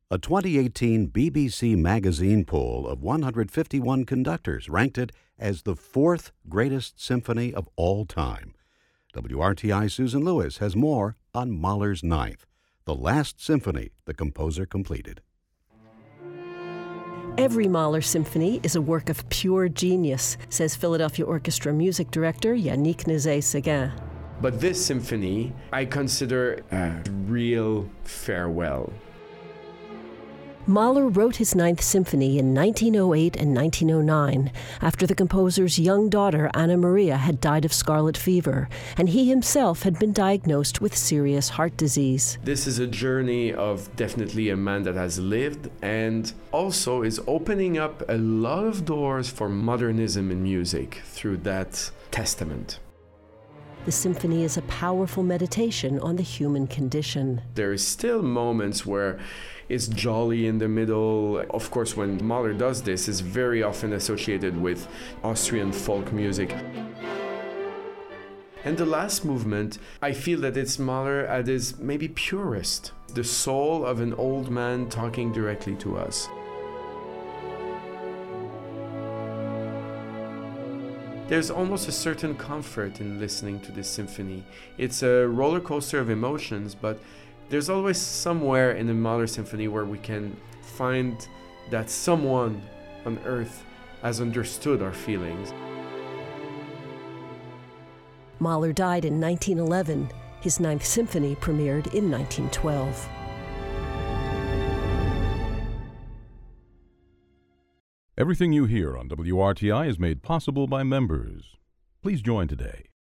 A 2018 BBC Magazine poll of 151 conductors ranked it as the fourth greatest symphony of all time. WRTI's Susan Lewis has more on Mahler's Ninth, the last symphony the composer completed. Every Mahler symphony is a work of pure genius, says Philadelphia Orchestra music director Yannick Nézet-Séguin. But this symphony, I consider a real farewell. Mahler wrote his Ninth Symphony in 1908 and 1909 after the composer's young daughter Anna Maria had died of scarlet fever, and he himself had been diagnosed with serious heart disease. This is a journey of definitely a man that has lived and also is opening up a lot of doors for modernism in music through that testament. The symphony is a powerful meditation on the human condition. There is still moments where it's jolly in the middle. Of course, when Mahler does this, it's very often associated with Austrian folk music. And the last movement, I feel that it's Mahler at his maybe purest, the soul of an old man talking directly to us. There's almost a certain comfort in listening to this symphony. It's a roller coaster of emotions, but there's always somewhere in the Mahler symphony where we can find that someone on earth has understood our feelings. Mahler died in 1911. His Ninth Symphony premiered in 1912. Everything you hear on WRTI is made possible by members. Please join today